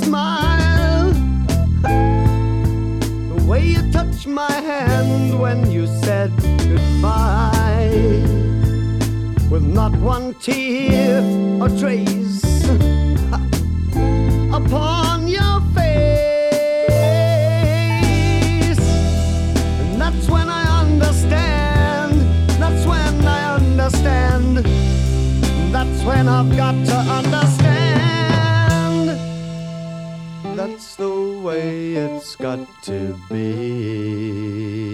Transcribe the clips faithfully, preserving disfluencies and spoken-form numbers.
smile, the way you touched my hand when you said goodbye, with not one tear or trace upon your face. And that's when I understand, that's when I understand, that's when I've got to understand. That's the way it's got to be.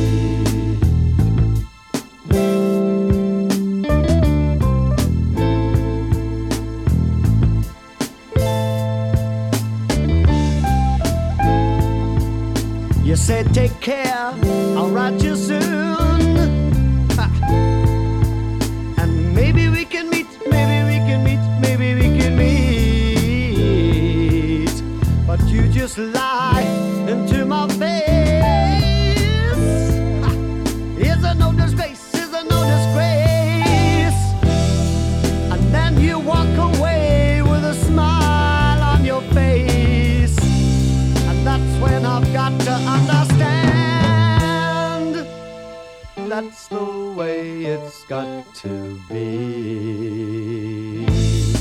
You said take care, I'll write you soon. Ha. And maybe we can meet, maybe we can meet, maybe we can meet. But you just lie into my face. Ha. Is there no disgrace, is there no disgrace? And then you walk away with a smile on your face. And that's when I've got to understand. That's the way it's got to be.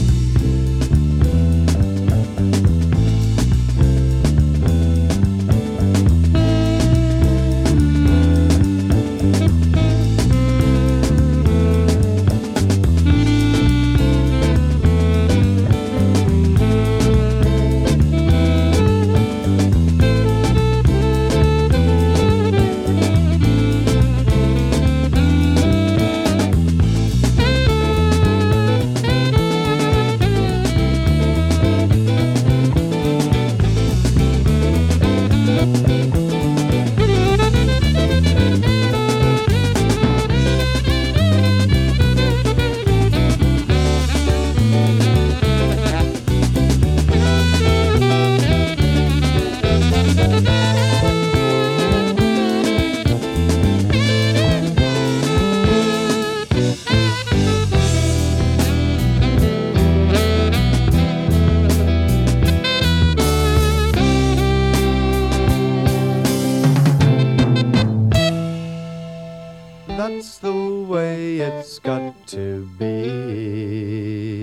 That's the way it's got to be.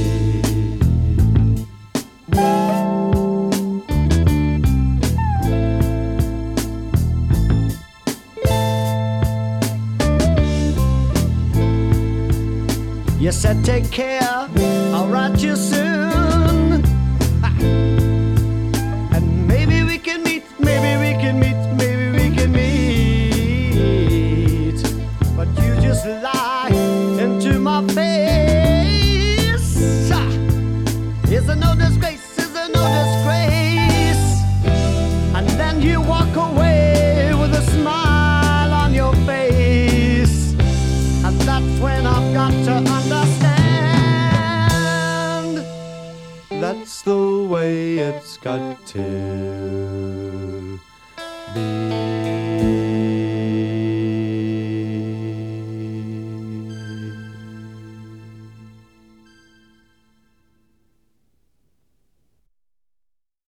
You said take care, I'll write you soon. Ha. And maybe we can meet, maybe we can meet, maybe we can meet. But you just lie into my face. Ha. Is there no disgrace, is there no disgrace? And then you walk away with a smile on your face. And that's when I've got to understand. That's the way it's got to be.